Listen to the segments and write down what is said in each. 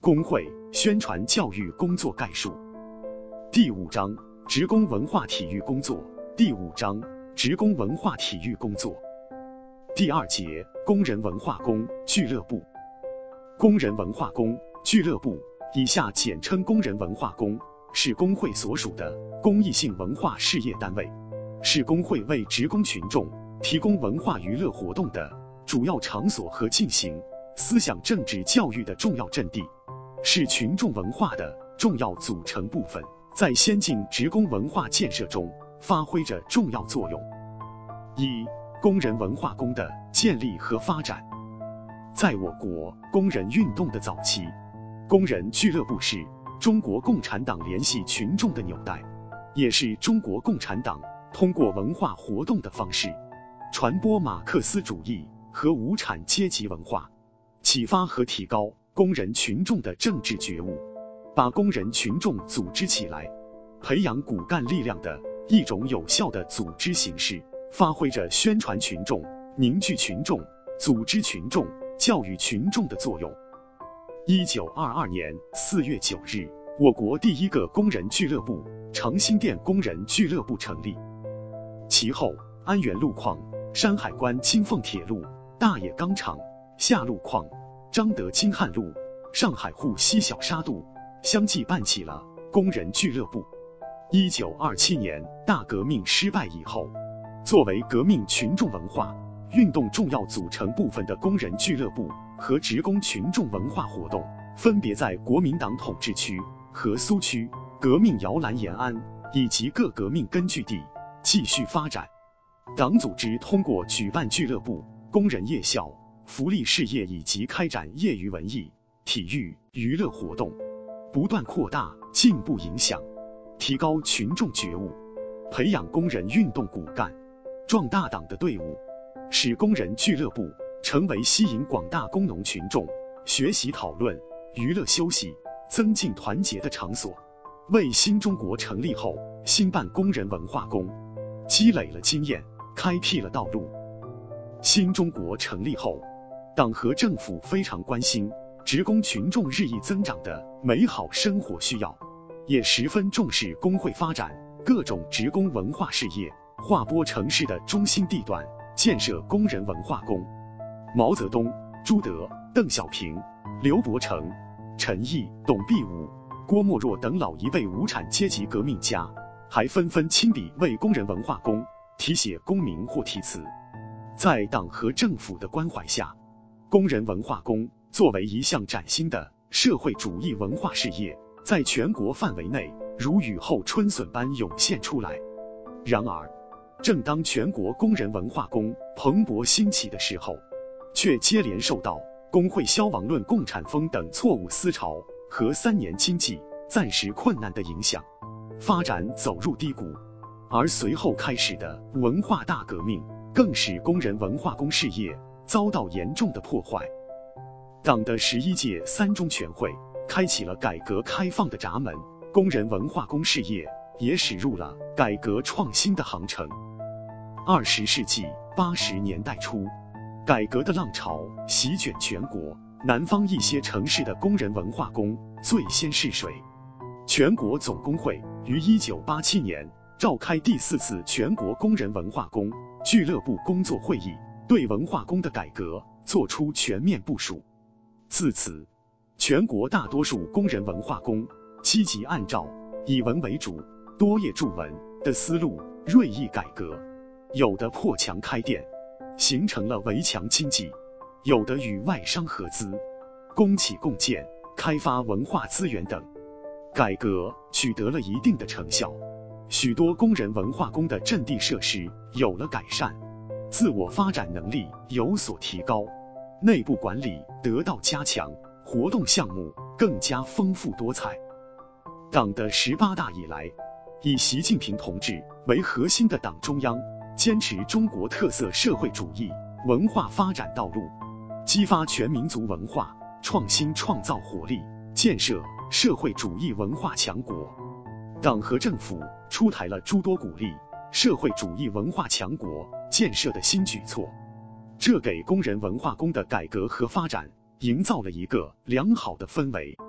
工会宣传教育工作概述。第5章职工文化体育工作。第5章职工文化体育工作。第2节工人文化宫俱乐部。工人文化宫俱乐部，以下简称工人文化宫，是工会所属的公益性文化事业单位，是工会为职工群众提供文化娱乐活动的主要场所和进行思想政治教育的重要阵地，是群众文化的重要组成部分，在先进职工文化建设中发挥着重要作用。1、工人文化宫的建立和发展。在我国工人运动的早期，工人俱乐部是中国共产党联系群众的纽带，也是中国共产党通过文化活动的方式传播马克思主义和无产阶级文化，启发和提高工人群众的政治觉悟，把工人群众组织起来，培养骨干力量的一种有效的组织形式，发挥着宣传群众、凝聚群众、组织群众、教育群众的作用。1922年4月9日，我国第一个工人俱乐部长辛店工人俱乐部成立。其后，安源路矿、山海关金凤铁路、大冶钢厂、下路矿、张德金汉路、上海沪西小沙渡相继办起了工人俱乐部。1927年大革命失败以后，作为革命群众文化运动重要组成部分的工人俱乐部和职工群众文化活动，分别在国民党统治区和苏区、革命摇篮延安以及各革命根据地继续发展。党组织通过举办俱乐部、工人夜校、福利事业以及开展业余文艺、体育、娱乐活动，不断扩大进步影响，提高群众觉悟，培养工人运动骨干，壮大党的队伍，使工人俱乐部成为吸引广大工农群众学习讨论、娱乐休息、增进团结的场所，为新中国成立后兴办工人文化宫积累了经验，开辟了道路。新中国成立后，党和政府非常关心职工群众日益增长的美好生活需要，也十分重视工会发展各种职工文化事业，划拨城市的中心地段，建设工人文化宫。毛泽东、朱德、邓小平、刘伯承、陈毅、董必武、郭沫若等老一辈无产阶级革命家还纷纷亲笔为工人文化宫题写功名或题词。在党和政府的关怀下，工人文化宫作为一项崭新的社会主义文化事业，在全国范围内如雨后春笋般涌现出来。然而，正当全国工人文化宫蓬勃兴起的时候，却接连受到工会消亡论、共产风等错误思潮和3年经济暂时困难的影响，发展走入低谷。而随后开始的文化大革命，更使工人文化宫事业遭到严重的破坏。党的11届3中全会开启了改革开放的闸门，工人文化宫事业也驶入了改革创新的航程。20世纪80年代初，改革的浪潮席卷全国，南方一些城市的工人文化宫最先试水。全国总工会于1987年召开第4次全国工人文化宫俱乐部工作会议，对文化宫的改革作出全面部署。自此，全国大多数工人文化宫积极按照以文为主、多业助文的思路锐意改革，有的破墙开店，形成了围墙经济；有的与外商合资，供给共建、开发文化资源等。改革取得了一定的成效，许多工人文化宫的阵地设施有了改善，自我发展能力有所提高，内部管理得到加强，活动项目更加丰富多彩。党的18大以来，以习近平同志为核心的党中央坚持中国特色社会主义文化发展道路，激发全民族文化创新创造活力，建设社会主义文化强国。党和政府出台了诸多鼓励社会主义文化强国建设的新举措，这给工人文化宫的改革和发展营造了一个良好的氛围。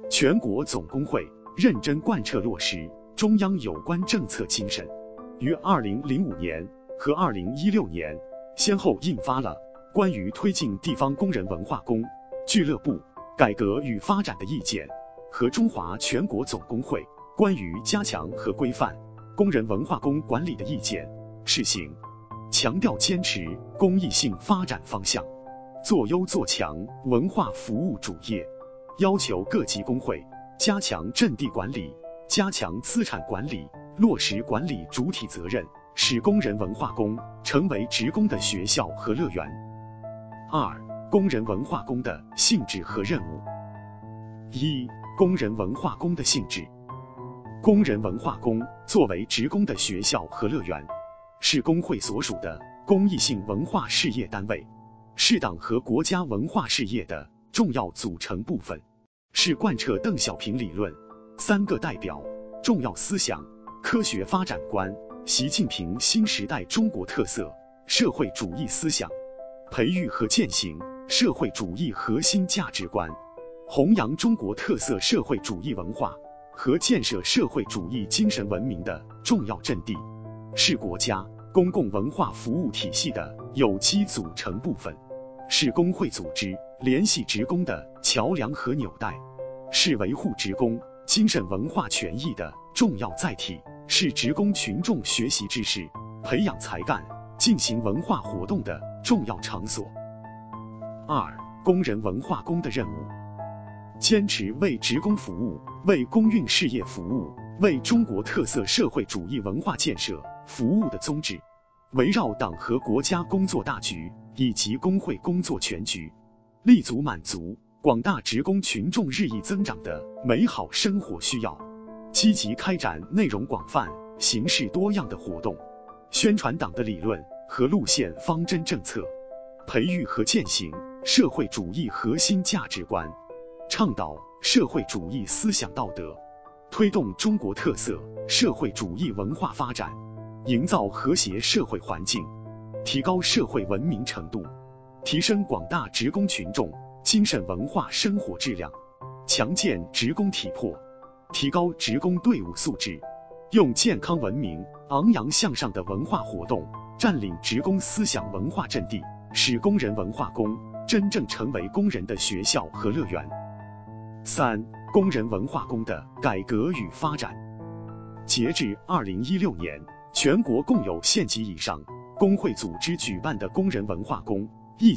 全国总工会认真贯彻落实中央有关政策精神，于2005年和2016年先后印发了关于推进地方工人文化宫俱乐部改革与发展的意见和中华全国总工会关于加强和规范工人文化宫管理的意见试行，强调坚持公益性发展方向，做优做强文化服务主业，要求各级工会加强阵地管理，加强资产管理，落实管理主体责任，使工人文化宫成为职工的学校和乐园。2、工人文化宫的性质和任务。1、工人文化宫的性质。工人文化宫作为职工的学校和乐园，是工会所属的公益性文化事业单位，是党和国家文化事业的重要组成部分，是贯彻邓小平理论、三个代表、重要思想、科学发展观、习近平新时代中国特色社会主义思想，培育和践行社会主义核心价值观，弘扬中国特色社会主义文化和建设社会主义精神文明的重要阵地，是国家公共文化服务体系的有机组成部分，是工会组织联系职工的桥梁和纽带，是维护职工精神文化权益的重要载体，是职工群众学习知识、培养才干、进行文化活动的重要场所。2、工人文化宫的任务。坚持为职工服务，为公运事业服务，为中国特色社会主义文化建设服务的宗旨，围绕党和国家工作大局以及工会工作全局，立足满足广大职工群众日益增长的美好生活需要，积极开展内容广泛、形式多样的活动，宣传党的理论和路线方针政策，培育和践行社会主义核心价值观，倡导社会主义思想道德，推动中国特色社会主义文化发展，营造和谐社会环境，提高社会文明程度，提升广大职工群众精神文化生活质量，强健职工体魄，提高职工队伍素质，用健康文明、昂扬向上的文化活动占领职工思想文化阵地，使工人文化宫真正成为工人的学校和乐园。3、工人文化宫的改革与发展。截至2016年，全国共有县级以上工会组织举办的工人文化宫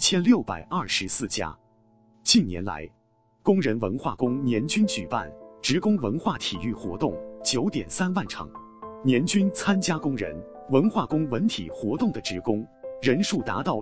1624家。近年来，工人文化宫年均举办职工文化体育活动 9.3 万场，年均参加工人文化宫文体活动的职工人数达到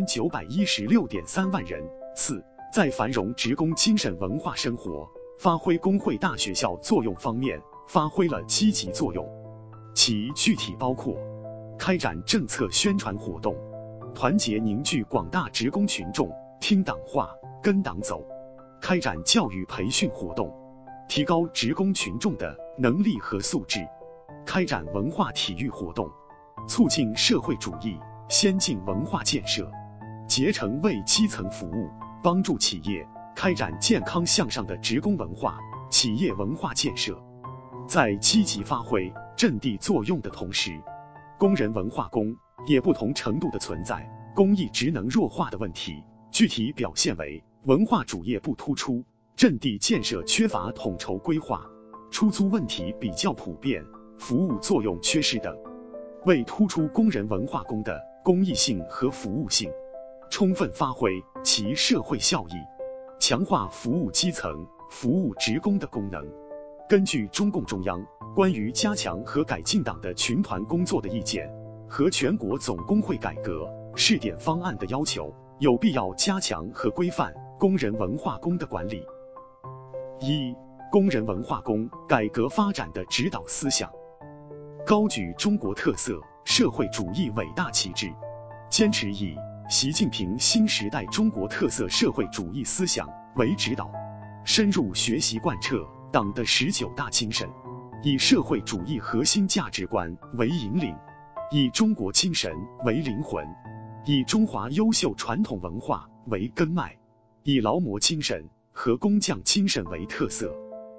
2916.3 万人次。在繁荣职工精神文化生活、发挥工会大学校作用方面发挥了积极作用。其具体包括开展政策宣传活动，团结凝聚广大职工群众听党话、跟党走；开展教育培训活动，提高职工群众的能力和素质；开展文化体育活动，促进社会主义先进文化建设；竭诚为基层服务，帮助企业开展健康向上的职工文化、企业文化建设。在积极发挥阵地作用的同时，工人文化宫也不同程度的存在公益职能弱化的问题，具体表现为文化主业不突出，阵地建设缺乏统筹规划，出租问题比较普遍，服务作用缺失等。为突出工人文化宫的公益性和服务性，充分发挥其社会效益，强化服务基层、服务职工的功能，根据中共中央关于加强和改进党的群团工作的意见和全国总工会改革试点方案的要求，有必要加强和规范工人文化宫的管理。1、工人文化宫改革发展的指导思想。高举中国特色社会主义伟大旗帜，坚持以习近平新时代中国特色社会主义思想为指导，深入学习贯彻党的19大精神，以社会主义核心价值观为引领，以中国精神为灵魂，以中华优秀传统文化为根脉，以劳模精神和工匠精神为特色，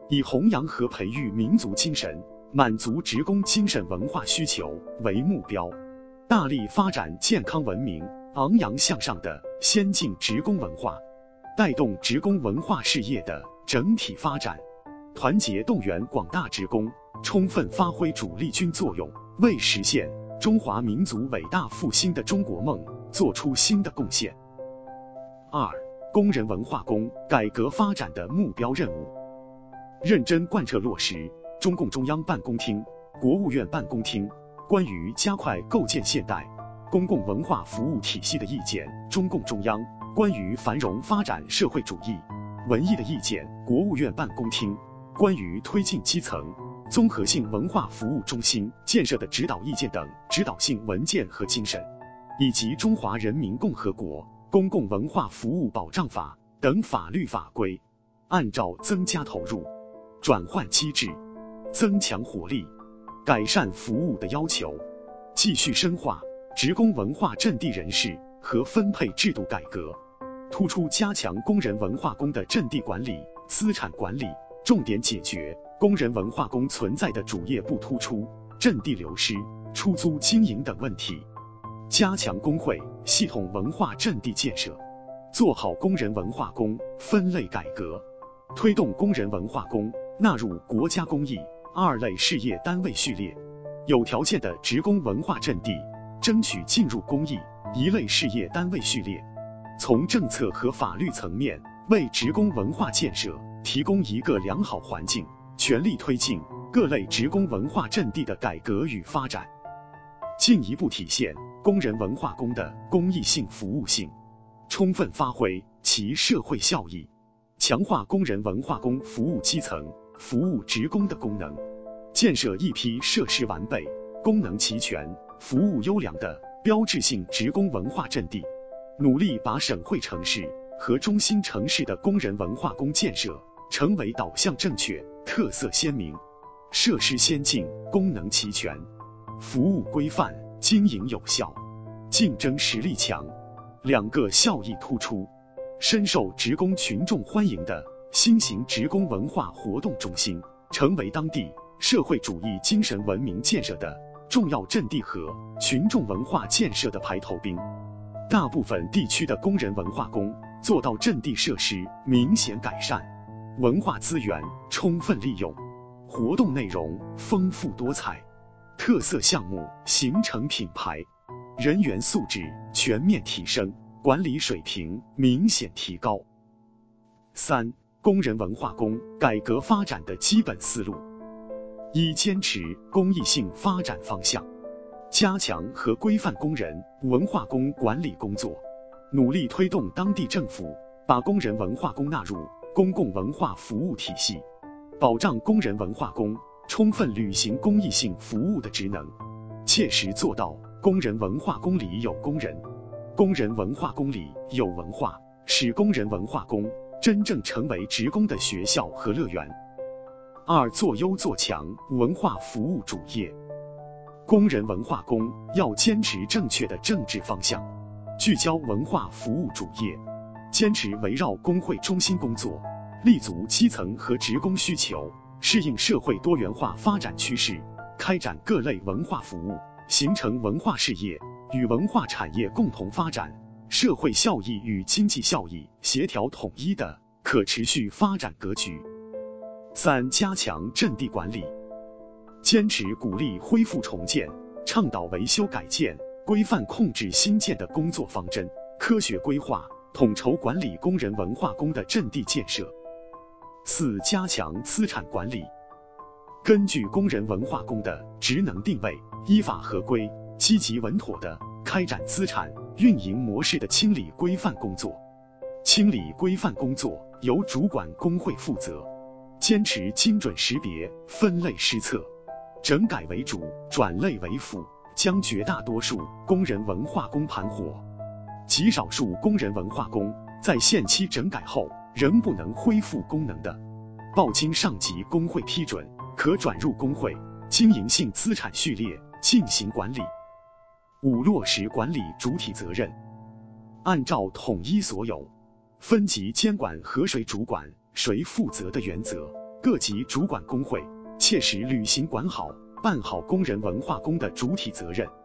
以弘扬和培育民族精神，满足职工精神文化需求为目标，大力发展健康文明、昂扬向上的先进职工文化，带动职工文化事业的整体发展，团结动员广大职工，充分发挥主力军作用，为实现中华民族伟大复兴的中国梦做出新的贡献。2、工人文化宫改革发展的目标任务，认真贯彻落实中共中央办公厅、国务院办公厅关于加快构建现代公共文化服务体系的意见，中共中央关于繁荣发展社会主义文艺的意见，国务院办公厅关于推进基层综合性文化服务中心建设的指导意见等指导性文件和精神，以及中华人民共和国公共文化服务保障法等法律法规，按照增加投入、转换机制、增强活力、改善服务的要求，继续深化职工文化阵地人事和分配制度改革，突出加强工人文化宫的阵地管理、资产管理，重点解决工人文化宫存在的主业不突出、阵地流失、出租经营等问题，加强工会系统文化阵地建设，做好工人文化宫分类改革，推动工人文化宫纳入国家公益2类事业单位序列，有条件的职工文化阵地争取进入公益1类事业单位序列，从政策和法律层面为职工文化建设提供一个良好环境，全力推进各类职工文化阵地的改革与发展，进一步体现工人文化宫的公益性、服务性，充分发挥其社会效益，强化工人文化宫服务基层、服务职工的功能，建设一批设施完备、功能齐全、服务优良的标志性职工文化阵地，努力把省会城市和中心城市的工人文化宫建设成为导向正确、特色鲜明、设施先进、功能齐全、服务规范、经营有效、竞争实力强，2个效益突出、深受职工群众欢迎的新型职工文化活动中心，成为当地社会主义精神文明建设的重要阵地和群众文化建设的排头兵。大部分地区的工人文化宫做到阵地设施明显改善，文化资源充分利用，活动内容丰富多彩，特色项目形成品牌，人员素质全面提升，管理水平明显提高。3、工人文化宫改革发展的基本思路：一、坚持公益性发展方向，加强和规范工人文化宫管理工作，努力推动当地政府把工人文化宫纳入公共文化服务体系，保障工人文化宫充分履行公益性服务的职能，切实做到工人文化宫里有工人，工人文化宫里有文化，使工人文化宫真正成为职工的学校和乐园。2、做优做强文化服务主业，工人文化宫要坚持正确的政治方向，聚焦文化服务主业，坚持围绕工会中心工作，立足基层和职工需求，适应社会多元化发展趋势，开展各类文化服务，形成文化事业与文化产业共同发展、社会效益与经济效益协调统一的可持续发展格局。3、加强阵地管理，坚持鼓励恢复重建，倡导维修改建、规范控制新建的工作方针，科学规划、统筹管理工人文化宫的阵地建设。4、加强资产管理，根据工人文化宫的职能定位，依法合规、积极稳妥地开展资产运营模式的清理规范工作。清理规范工作由主管工会负责，坚持精准识别、分类施策，整改为主，转类为辅，将绝大多数工人文化宫盘活。极少数工人文化宫在限期整改后仍不能恢复功能的，报经上级工会批准，可转入工会经营性资产序列进行管理。5、落实管理主体责任，按照统一所有、分级监管和谁主管谁负责的原则， 各级主管工会切实履行管好、办好工人文化宫的主体责任。